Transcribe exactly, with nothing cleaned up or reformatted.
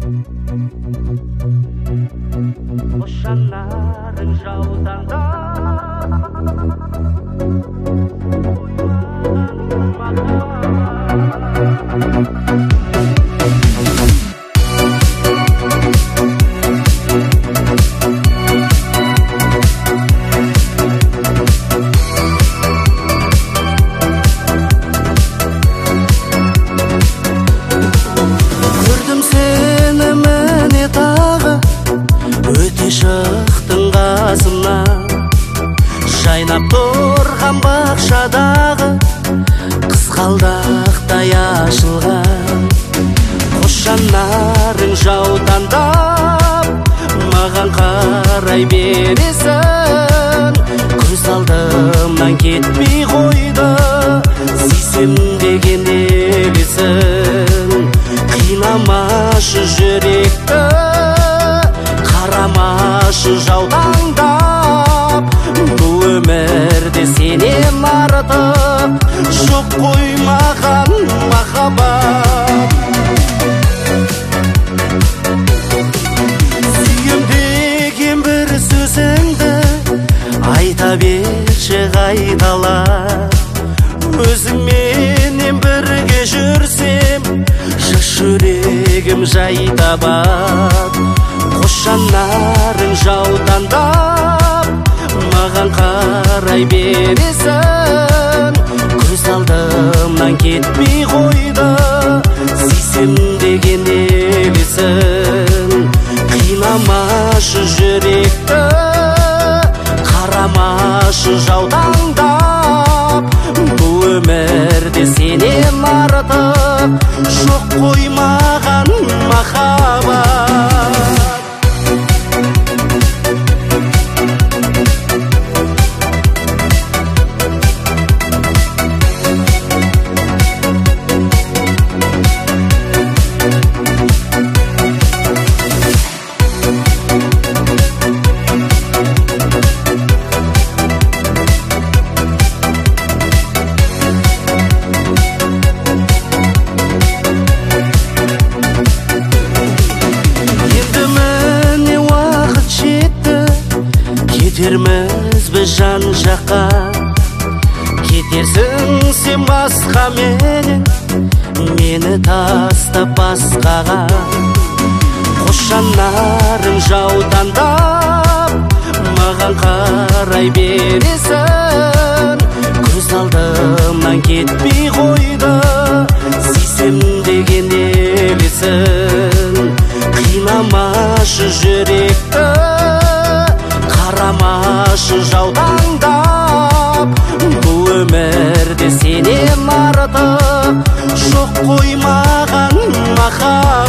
Boşanların жаутаңда жайнап тұрған бақшадағы қызғалдақтай ашылған қос жанарың жаутаңдап маған қарай бересің. Көз алдымнан кетпей қойды сүйсем деген елесің. Қинамашы жүректі, қарамашы жаутаңдап, бұл өмірде сенен артық жоқ қой маған махаббат. Сүйем деген бір сөзіңді айта берші қайталап, өзіңменен бірге жүрсем жас жүрегім жай табады. Қос жанарың жаутаңдап маған қарай бересің. Көз алдымнан кетпей қойды сүйсем деген елесің. Қинамашы жүректі, қарамашы жаутаңдап, бұл өмірде сенен артық жоқ қой маған махаббат. Кетерміз біз жан жаққа, кетерсің сен басқа менен, мені тастап басқаға. Қос жанарың жаутаңдап маған қарай бересің. Көз алдымнан кетпей қойды сүйсем деген елесің. Қинамашы жүректі, қарамашы жаутаңдап, бұл өмірде сенен артық жоқ қой маған махаббат.